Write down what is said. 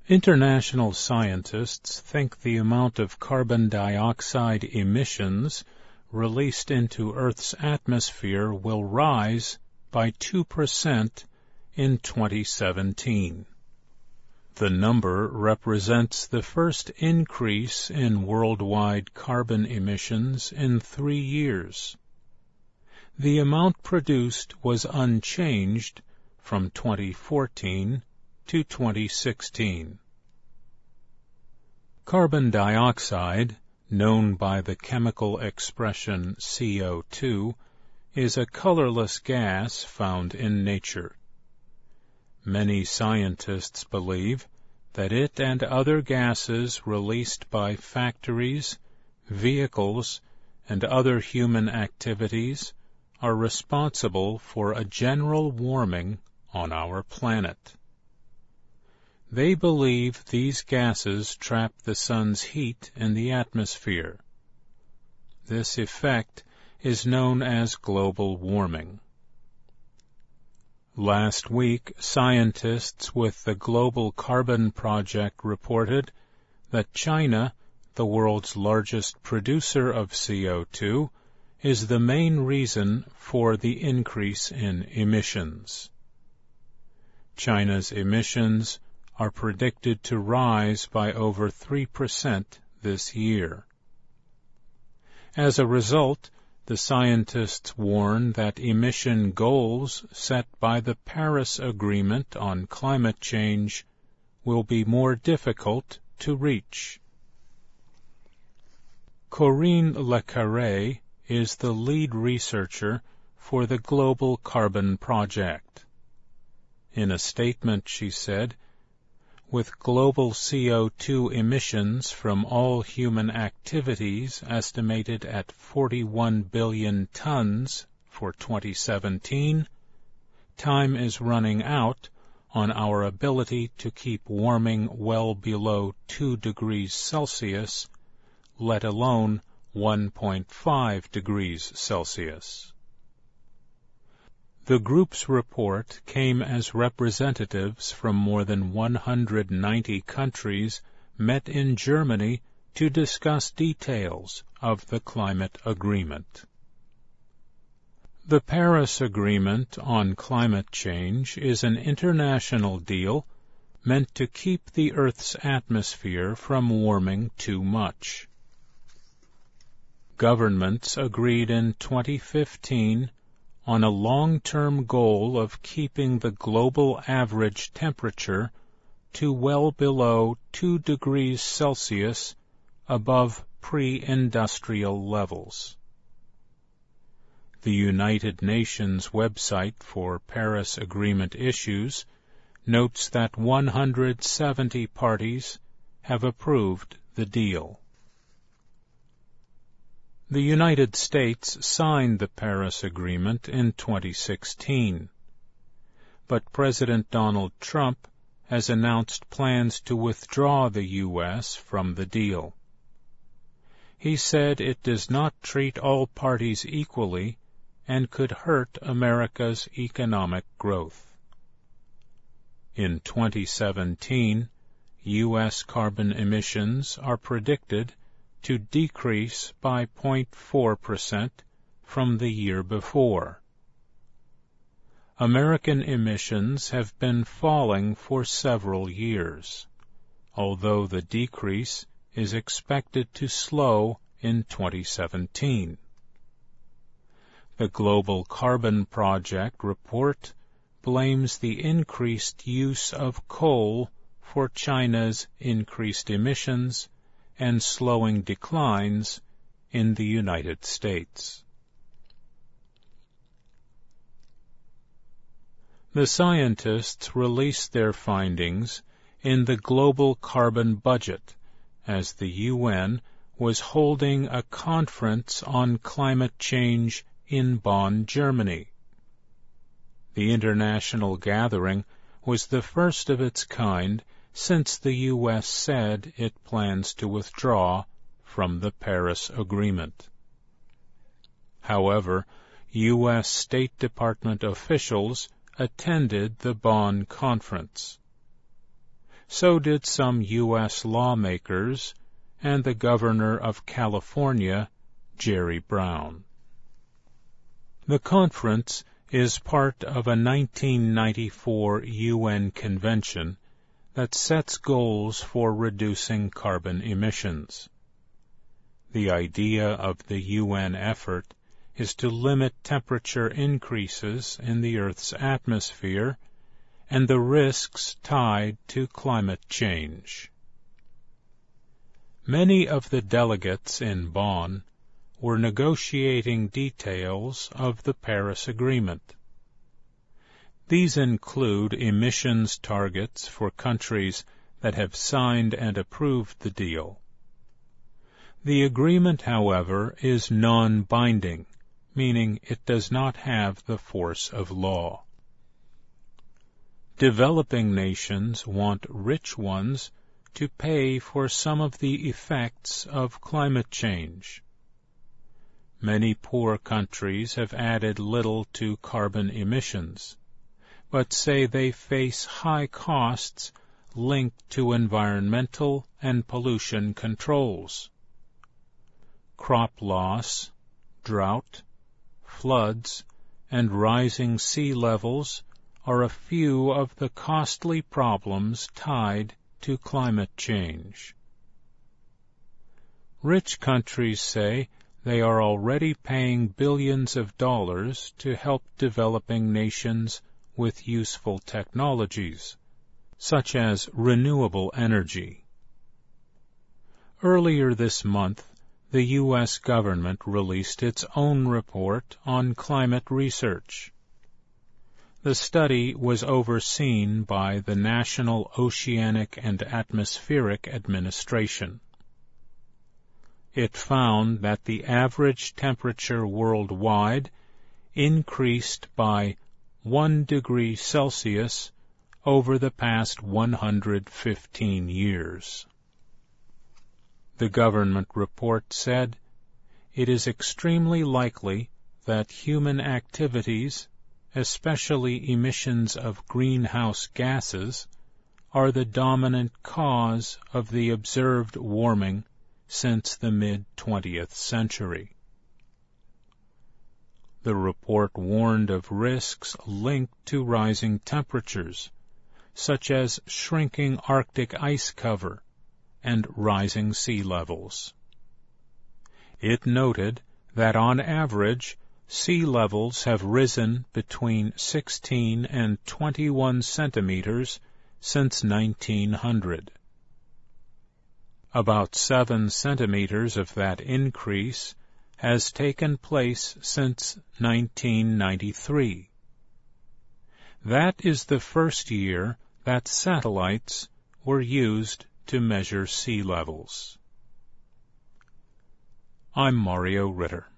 International scientists think the amount of carbon dioxide emissions released into Earth's atmosphere will rise by 2% in 2017. The number represents the first increase in worldwide carbon emissions in 3 years. The amount produced was unchanged from 2014 to 2016. Carbon dioxide, known by the chemical expression CO2, is a colorless gas found in nature. Many scientists believe that it and other gases released by factories, vehicles, and other human activities are responsible for a general warming on our planet. They believe these gases trap the sun's heat in the atmosphere. This effect is known as global warming. Last week, scientists with the Global Carbon Project reported that China, the world's largest producer of CO2, is the main reason for the increase in emissions. China's emissions are predicted to rise by over 3% this year. As a result, the scientists warn that emission goals set by the Paris Agreement on climate change will be more difficult to reach. Corinne Le Carré is the lead researcher for the Global Carbon Project. In a statement, she said, "With global CO2 emissions from all human activities estimated at 41 billion tons for 2017, time is running out on our ability to keep warming well below 2 degrees Celsius, let alone 1.5 degrees Celsius." The group's report came as representatives from more than 190 countries met in Germany to discuss details of the climate agreement. The Paris Agreement on climate change is an international deal meant to keep the Earth's atmosphere from warming too much. Governments agreed in 2015 on a long-term goal of keeping the global average temperature to well below 2 degrees Celsius above pre-industrial levels. The United Nations website for Paris Agreement issues notes that 170 parties have approved the deal. The United States signed the Paris Agreement in 2016, but President Donald Trump has announced plans to withdraw the U.S. from the deal. He said it does not treat all parties equally and could hurt America's economic growth. In 2017, U.S. carbon emissions are predicted to decrease by 0.4% from the year before. American emissions have been falling for several years, although the decrease is expected to slow in 2017. The Global Carbon Project report blames the increased use of coal for China's increased emissions and slowing declines in the United States. The scientists released their findings in the Global Carbon Budget as the UN was holding a conference on climate change in Bonn, Germany. The international gathering was the first of its kind since the U.S. said it plans to withdraw from the Paris Agreement. However, U.S. State Department officials attended the Bonn conference. so did some U.S. lawmakers and the governor of California, Jerry Brown. The conference is part of a 1994 UN convention that sets goals for reducing carbon emissions. The idea of the UN effort is to limit temperature increases in the Earth's atmosphere and the risks tied to climate change. Many of the delegates in Bonn were negotiating details of the Paris Agreement. These include emissions targets for countries that have signed and approved the deal. The agreement, however, is non-binding, meaning it does not have the force of law. Developing nations want rich ones to pay for some of the effects of climate change. Many poor countries have added little to carbon emissions, but say they face high costs linked to environmental and pollution controls. Crop loss, drought, floods, and rising sea levels are a few of the costly problems tied to climate change. Rich countries say they are already paying billions of dollars to help developing nations with useful technologies, such as renewable energy. Earlier this month, the U.S. government released its own report on climate research. The study was overseen by the National Oceanic and Atmospheric Administration. It found that the average temperature worldwide increased by 1 degree Celsius over the past 115 years. The government report said, "It is extremely likely that human activities, especially emissions of greenhouse gases, are the dominant cause of the observed warming since the mid-20th century." The report warned of risks linked to rising temperatures, such as shrinking Arctic ice cover and rising sea levels. It noted that on average, sea levels have risen between 16 and 21 centimeters since 1900. About 7 centimeters of that increase has taken place since 1993. That is the first year that satellites were used to measure sea levels. I'm Mario Ritter.